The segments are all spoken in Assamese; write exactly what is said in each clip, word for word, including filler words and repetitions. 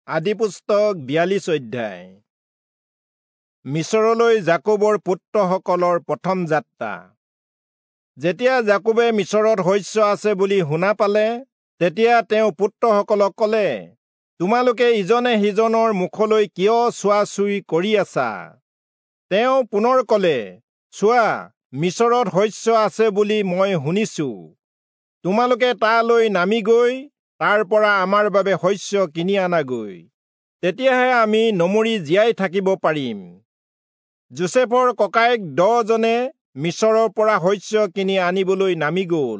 আদিপুস্তক বিয়াল্লিছ অধ্যায়। মিছৰলৈ জাকোবৰ পুত্ৰসকলৰ প্ৰথম যাত্ৰা। যেতিয়া জাকোবে মিছৰত শস্য আছে বুলি শুনা পালে, তেতিয়া তেওঁ পুত্ৰসকলক ক'লে, তোমালোকে ইজনে সিজনৰ মুখলৈ কিয় চোৱাচুই কৰি আছা? তেওঁ পুনৰ ক'লে, চোৱা, মিছৰত শস্য আছে বুলি মই শুনিছো। তোমালোকে তালৈ নামি গৈ তাৰ পৰা আমাৰ বাবে শস্য কিনি আনাগৈ। তেতিয়াহে আমি নমৰি জীয়াই থাকিব পাৰিম। যোচেফৰ ককায়েক দহজনে মিছৰৰ পৰা শস্য কিনি আনিবলৈ নামি গ'ল।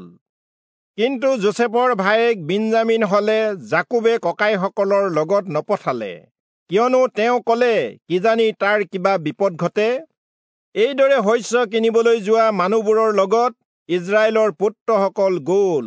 কিন্তু যোচেফৰ ভায়েক বিঞ্জামিন হলে জাকোবে ককাইসকলৰ লগত নপঠালে, কিয়নো তেওঁ ক'লে, কিজানি তাৰ কিবা বিপদ ঘটে। এইদৰে শস্য কিনিবলৈ যোৱা মানুহবোৰৰ লগত ইজৰাইলৰ পুত্ৰসকল গ'ল,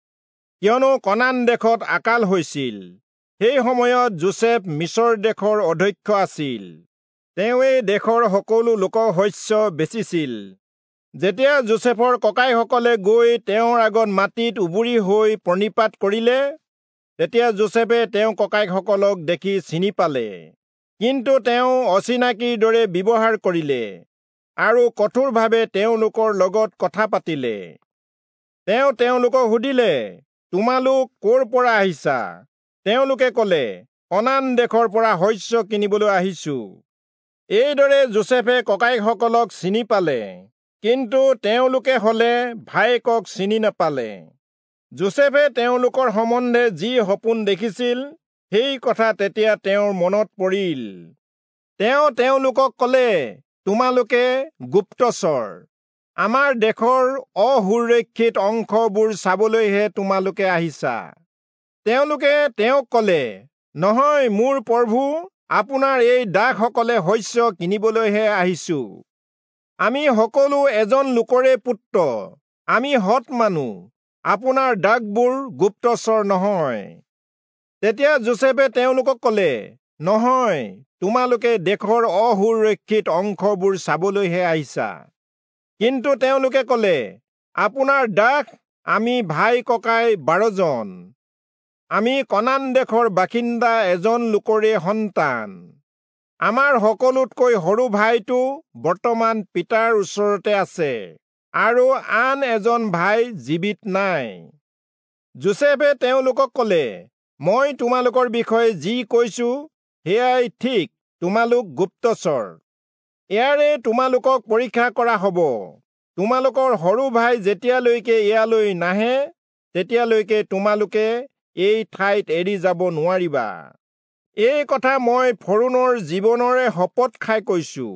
কিয়নো কনান দেশত আকাল হৈছিল। সেই সময়ত যোচেফ মিছৰ দেশৰ অধ্যক্ষ আছিল। তেওঁৱে দেশৰ সকলো লোকৰ শস্য বেচিছিল। যেতিয়া যোচেফৰ ককাইসকলে গৈ তেওঁৰ আগত মাটিত উবুৰি হৈ প্ৰণিপাত কৰিলে, তেতিয়া যোচেফে তেওঁ ককাইসকলক দেখি চিনি পালে। কিন্তু তেওঁ অচিনাকিৰ দৰে ব্যৱহাৰ কৰিলে আৰু কঠোৰভাৱে তেওঁলোকৰ লগত কথা পাতিলে। তেওঁ তেওঁলোকক সুধিলে, তোমালোক ক'ৰ পৰা আহিছা? তেওঁলোকে ক'লে, কনান দেশৰ পৰা শস্য কিনিবলৈ আহিছো। এইদৰে যোচেফে ককাইসকলক চিনি পালে, কিন্তু তেওঁলোকে হলে ভায়েকক চিনি নাপালে। যোচেফে তেওঁলোকৰ সম্বন্ধে যি সপোন দেখিছিল, সেই কথা তেতিয়া তেওঁৰ মনত পৰিল। তেওঁ তেওঁলোকক ক'লে, তোমালোকে গুপ্তচৰ। আমাৰ দেশৰ অসুৰক্ষিত অংশবোৰ চাবলৈহে তোমালোকে আহিছা। তেওঁলোকে তেওঁক ক'লে, নহয় মোৰ প্ৰভু, আপোনাৰ এই দাসসকলে শস্য কিনিবলৈহে আহিছো। আমি সকলো এজন লোকৰে পুত্ৰ, আমি সৎ মানুহ। আপোনাৰ দাসবোৰ গুপ্তচৰ নহয়। তেতিয়া যোচেফে তেওঁলোকক ক'লে, নহয়, তোমালোকে দেশৰ অসুৰক্ষিত অংশবোৰ চাবলৈহে আহিছা। কিন্তু তেওঁলোকে ক'লে, আপোনাৰ দাস আমি ভাই ককাই বাৰজন। আমি কনান দেশৰ বাসিন্দা এজন লোকৰে সন্তান। আমাৰ সকলোতকৈ সৰু ভাইটো বৰ্তমান পিতাৰ ওচৰতে আছে, আৰু আন এজন ভাই জীৱিত নাই। যোচেফে তেওঁলোকক ক'লে, মই তোমালোকৰ বিষয়ে যি কৈছো সেয়াই ঠিক। তোমালোক গুপ্তচৰ। ইয়াৰে তোমালোকক পৰীক্ষা কৰা হ'ব। তোমালোকৰ সৰু ভাই যেতিয়ালৈকে ইয়ালৈ নাহে, তেতিয়ালৈকে তোমালোকে এই ঠাইত এৰি যাব নোৱাৰিবা। এই কথা মই ফৰোনৰ জীৱনৰে শপত খাই কৈছো।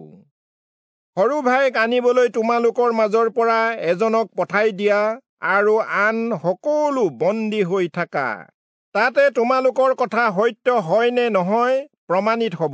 সৰু ভাইক আনিবলৈ তোমালোকৰ মাজৰ পৰা এজনক পঠাই দিয়া আৰু আন সকলো বন্দী হৈ থাকা। তাতে তোমালোকৰ কথা সত্য হয় নে নহয় প্ৰমাণিত হ'ব।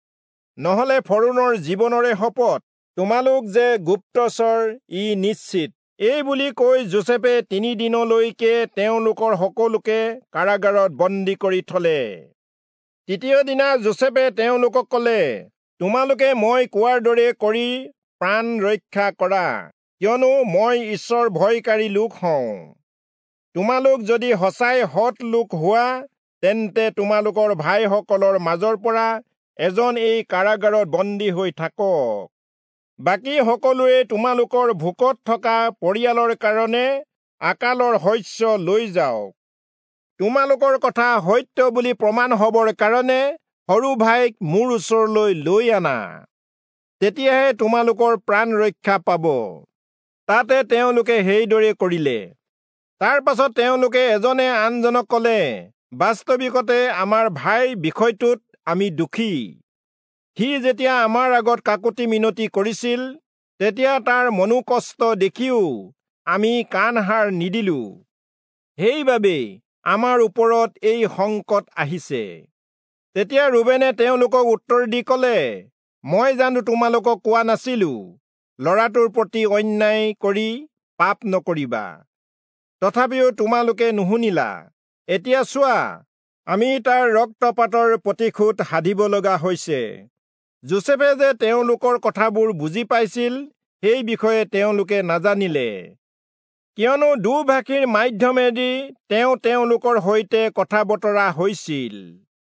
নহলে ফৰোনৰ জীৱনৰে শপত, তোমালোক যে গুপ্তচৰ ই নিশ্চিত। এই বুলি কৈ যোচেফে তিনিদিনলৈকে তেওঁলোকৰ সকলোকে কাৰাগাৰত বন্দী কৰি থলে। তৃতীয় দিনা যোচেফে তেওঁলোকক ক'লে, তোমালোকে মই কোৱাৰ দৰে কৰি প্ৰাণ ৰক্ষা কৰা, কিয়নো মই ঈশ্বৰ ভয়কাৰী লোক হওঁ। তোমালোক যদি সঁচাই সৎ লোক হোৱা, তেন্তে তোমালোকৰ ভাইসকলৰ মাজৰ পৰা এজন এই কাৰাগাৰত বন্দী হৈ থাকক। বাকী সকলোৱে তোমালোকৰ ভোকত থকা পৰিয়ালৰ কাৰণে আকালৰ শস্য লৈ যাওক। তোমালোকৰ কথা সত্য বুলি প্ৰমাণ হ'বৰ কাৰণে সৰু ভাইক মোৰ ওচৰলৈ লৈ আনা। তেতিয়াহে তোমালোকৰ প্ৰাণ ৰক্ষা পাব। তাতে তেওঁলোকে সেইদৰে কৰিলে। তাৰ পাছত তেওঁলোকে এজনে আনজনক ক'লে, বাস্তৱিকতে আমাৰ ভাইৰ বিষয়টোত আমি দুখী। সি যেতিয়া আমাৰ আগত কাকুতি মিনতি কৰিছিল, তেতিয়া তাৰ মনোকষ্ট দেখিও আমি কাণসাৰ নিদিলো। সেইবাবেই আমাৰ ওপৰত এই সংকট আহিছে। তেতিয়া ৰুবেনে তেওঁলোকক উত্তৰ দি ক'লে, মই জানো তোমালোকক কোৱা নাছিলো, ল'ৰাটোৰ প্ৰতি অন্যায় কৰি পাপ নকৰিবা। তথাপিও তোমালোকে নুশুনিলা। এতিয়া চোৱা, আমি তাৰ ৰক্তপাতৰ প্ৰতিশোধ সাধিব লগা হৈছে। যোচেফে যে তেওঁলোকৰ কথাবোৰ বুজি পাইছিল, সেই বিষয়ে তেওঁলোকে নাজানিলে, কিয়নো দুভাষীৰ মাধ্যমেদি তেওঁ তেওঁলোকৰ সৈতে কথা বতৰা হৈছিল।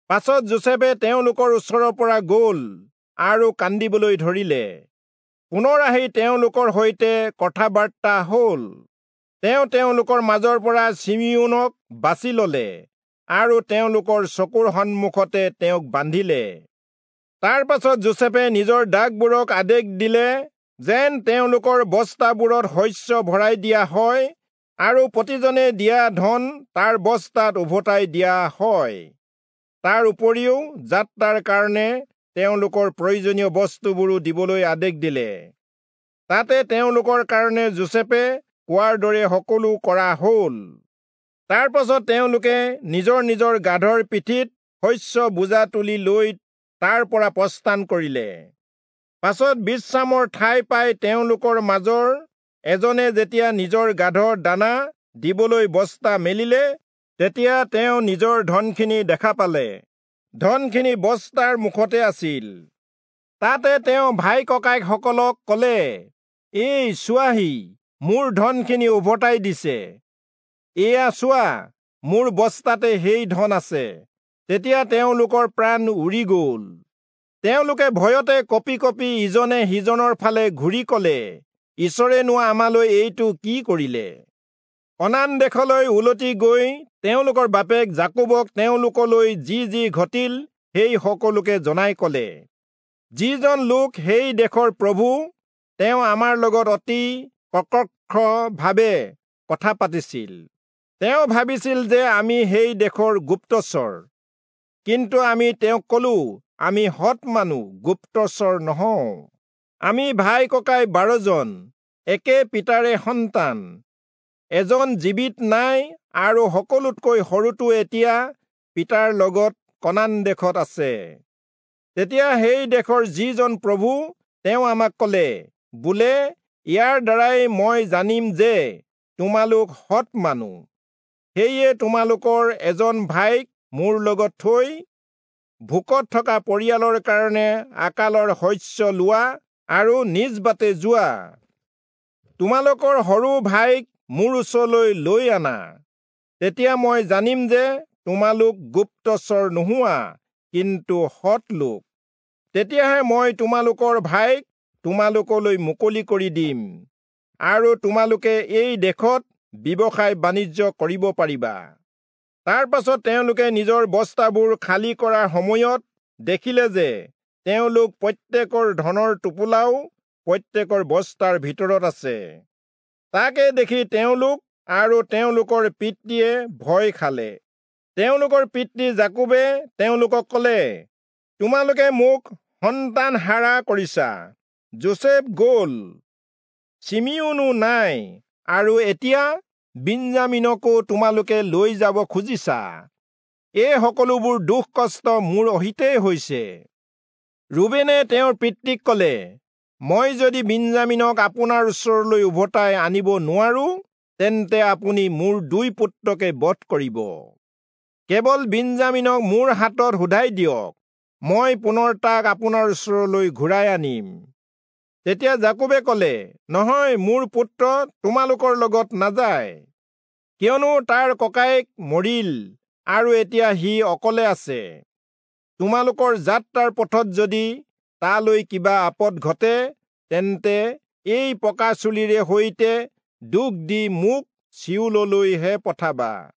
পাছত যোচেফে তেওঁলোকৰ ওচৰৰ পৰা গ'ল আৰু কান্দিবলৈ ধৰিলে। পুনৰ আহি তেওঁলোকৰ সৈতে কথা বাৰ্তা হ'ল। তেওঁ তেওঁলোকৰ মাজৰ পৰা চিমিউনক বাছি ল'লে আৰু তেওঁলোকৰ চকুৰ সন্মুখতে তেওঁক বান্ধিলে। তাৰ পাছত যোচেফে নিজৰ দাসবোৰক আদেশ দিলে যেন তেওঁলোকৰ বস্তাবোৰত শস্য ভৰাই দিয়া হয় আৰু প্ৰতিজনে দিয়া ধন তাৰ বস্তাত উভতাই দিয়া হয়। তাৰ উপৰিও যাত্ৰাৰ কাৰণে তেওঁলোকৰ প্ৰয়োজনীয় বস্তুবোৰো দিবলৈ আদেশ দিলে। তাতে তেওঁলোকৰ কাৰণে যোচেফে কোৱাৰ দৰে সকলো কৰা হ'ল। তাৰ পাছত তেওঁলোকে নিজৰ নিজৰ গাধৰ পিঠিত শস্য বোজা তুলি লৈ তাৰ পৰা প্ৰস্থান কৰিলে। পাছত বিশ্ৰামৰ ঠাই পাই তেওঁলোকৰ মাজৰ এজনে যেতিয়া নিজৰ গাধৰ দানা দিবলৈ বস্তা মেলিলে, তেতিয়া তেওঁ নিজৰ ধনখিনি দেখা পালে। ধনখিনি বস্তাৰ মুখতে আছিল। তাতে তেওঁ ভাই ককাইসকলক ক'লে, এই চোৱাহি, মোৰ ধনখিনি উভতাই দিছে। এয়া চোৱা, মোৰ বস্তাতে সেই ধন আছে। তেতিয়া তেওঁলোকৰ প্ৰাণ উৰি গ'ল। তেওঁলোকে ভয়তে কঁপি কঁপি ইজনে সিজনৰ ফালে ঘূৰি ক'লে, ঈশ্বৰেনো আমালৈ এইটো কি কৰিলে? কনান দেশলৈ উলটি গৈ তেওঁলোকৰ বাপেক জাকোবক তেওঁলোকলৈ যি যি ঘটিল সেই সকলোকে জনাই ক'লে, যিজন লোক সেই দেশৰ প্ৰভু, তেওঁ আমাৰ লগত অতি প্ৰত্যক্ষভাৱে কথা পাতিছিল। তেওঁ ভাবিছিল যে আমি সেই দেশৰ গুপ্তচৰ, কিন্তু আমি তেওঁক ক'লো, আমি সৎ মানুহ, গুপ্তচৰ নহওঁ। আমি ভাই ককাই বাৰজন, একে পিতাৰে সন্তান। এজন জীৱিত নাই আৰু সকলোতকৈ সৰুটো এতিয়া পিতাৰ লগত কনান দেশত আছে। তেতিয়া সেই দেশৰ যিজন প্ৰভু, তেওঁ আমাক ক'লে, বোলে ইয়াৰ দ্বাৰাই মই জানিম যে তোমালোক সৎ মানুহ। সেয়ে তোমালোকৰ এজন ভাইক মোৰ লগত থৈ ভোকত থকা পৰিয়ালৰ কাৰণে আকালৰ শস্য লোৱা আৰু নিজ বাটে যোৱা। তোমালোকৰ সৰু ভাইক মোৰ ওচৰলৈ লৈ আনা। তেতিয়া মই জানিম যে তোমালোক গুপ্তচৰ নোহোৱা, কিন্তু সৎ লোক। তেতিয়াহে মই তোমালোকৰ ভাইক তোমালোকলৈ মুকলি কৰি দিম আৰু তোমালোকে এই দেশত ব্যৱসায় বাণিজ্য কৰিব পাৰিবা। তাৰ পাছত তেওঁলোকে নিজৰ বস্তাবোৰ খালী কৰাৰ সময়ত দেখিলে যে তেওঁলোক প্ৰত্যেকৰ ধনৰ টোপোলাও প্ৰত্যেকৰ বস্তাৰ ভিতৰত আছে। তাকে দেখি তেওঁলোক আৰু তেওঁলোকৰ পিতৃয়ে ভয় খালে। তেওঁলোকৰ পিতৃ জাকোবে তেওঁলোকক ক'লে, তোমালোকে মোক সন্তান হাৰা কৰিছা। যোচেফ গ'ল, চিমিউনো নাই, আৰু এতিয়া বিঞ্জামিনকো তোমালোকে লৈ যাব খুজিছা। এই সকলোবোৰ দুখ কষ্ট মোৰ অহিতেই হৈছে। ৰুবেনে তেওঁৰ পিতৃক ক'লে, মই যদি বিঞ্জামিনক আপোনাৰ ওচৰলৈ উভতাই আনিব নোৱাৰো, তেন্তে আপুনি মোৰ দুই পুত্ৰকে বধ কৰিব। কেৱল বিঞ্জামিনক মোৰ হাতত সোধাই দিয়ক, মই পুনৰ তাক আপোনাৰ ওচৰলৈ ঘূৰাই আনিম। তেতিয়া জাকোবে ক'লে, নহয়, মোৰ পুত্ৰ তোমালোকৰ লগত নাযায়, কিয়নো তাৰ ককায়েক মৰিল আৰু এতিয়া সি অকলে আছে। তোমালোকৰ যাত্ৰাৰ পথত যদি তালৈ কিবা আপদ ঘটে, তেন্তে এই পকা চুলিৰে সৈতে দুখ দি মোক চিউললৈহে পঠাবা।